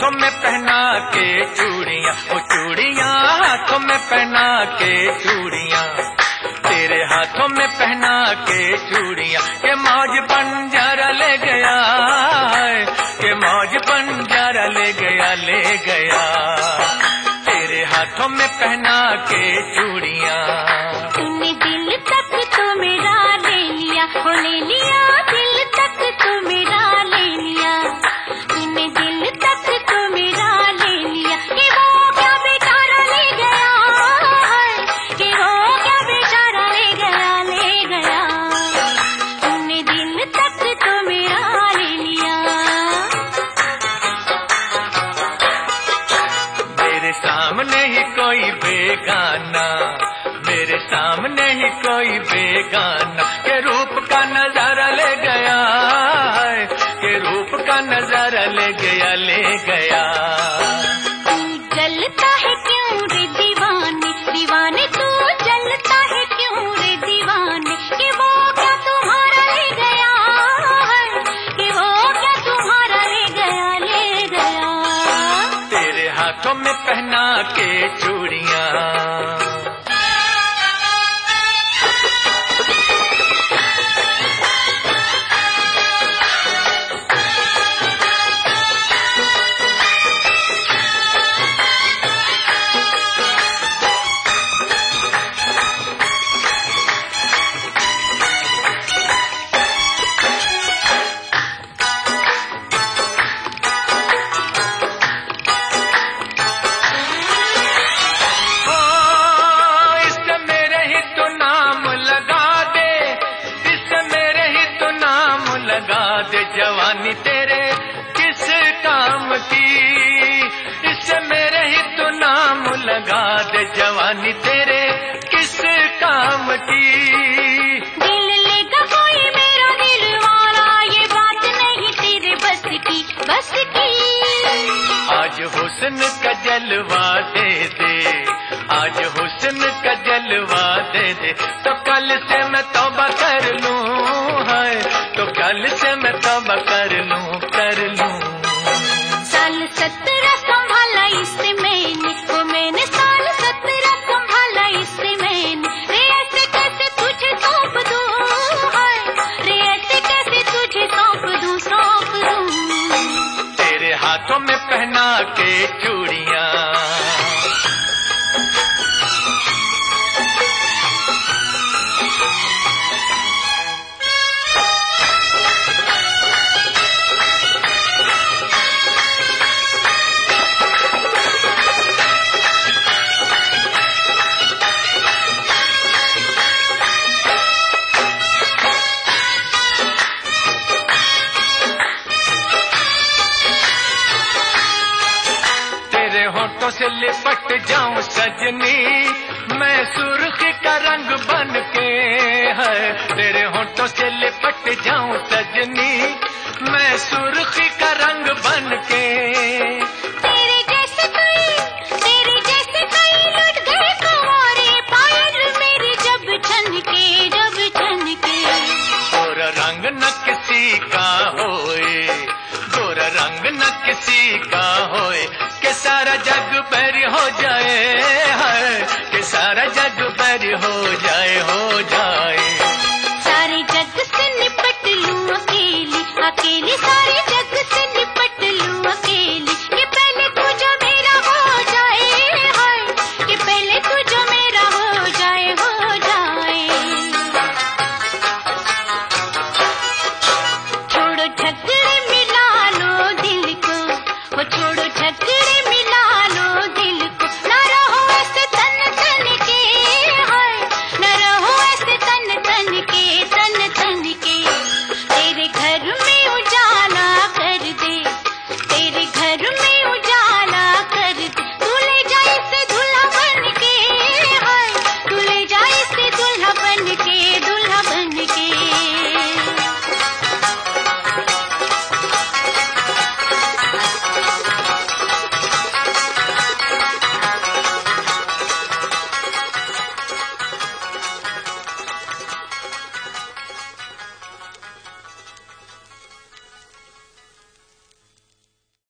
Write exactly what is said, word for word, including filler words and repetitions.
हाथों में पहना के चूड़ियां, वो चूड़ियां हाथों में पहना के चूड़ियां, तेरे हाथों में पहना के चूड़ियां, के मौज बंजारा ले गया है, के मौज बंजारा ले गया ले गया, तेरे हाथों में पहना के चूड़ियां। तूने दिल तक तो मेरा ले लिया, हो ले लिया, दिल तक तो मेरा ले लिया, तूने दिल तक तो मेरा ले लिया, कि वो क्या बेचारा ले गया है, कि वो क्या बेचारा ले गया ले गया, तूने दिल तक तो मेरा ले लिया। मेरे सामने ही कोई बेगाना, मेरे सामने ही कोई बेगाना, के रूप का नजारा ले गया है, के रूप का नजारा ले गया ले गया। तू जलता है क्यों रे दीवाने, दीवाने तू जलता है क्यों रे दीवाने, कि वो क्या तुम्हारा ले गया है, कि वो क्या तुम्हारा ले गया ले गया, तेरे हाथों में पहना के चूड़ियां। जवानी तेरे किस काम की, इससे मेरे ही तो नाम लगा दे, जवानी तेरे किस काम की। दिल लेगा कोई मेरा दिल वाला, ये बात नहीं तेरे बस की बस की, आज हुस्न का जलवा दे दे, आज हुस्न का जलवा दे दे, तो कल से मैं तौबा कर लूं है, तो कल से मैं तौबा कर लूं कर लूं। साल सत्रह संभाला इससे मैंने, वो मैंने साल सत्रह संभाला इससे मैंने, रे ऐसे कैसे तुझे सौंप दूं है, रे ऐसे कैसे तुझे सौंप दूं सौंप दूं, तेरे हाथों में पहना के चूड़ियां। होठों से लिपट जाऊं सजनी, मैं सुर्खी का रंग बन के है, तेरे होठों से लिपट जाऊं सजनी, मैं सुर्खी का रंग बन के। तेरे जैसे कोई, तेरे जैसे कोई लुट गए कुंवारे, पायल मेरी जब छनके जब छनके, गोरा रंग न किसी का होए, गोरा रंग न किसी का होए, के सारा जग बैरी हो जाए है, के सारा जग बैरी हो जाए हो जाए, सारे जग से निपट लूं अकेली अकेली, सारे जग से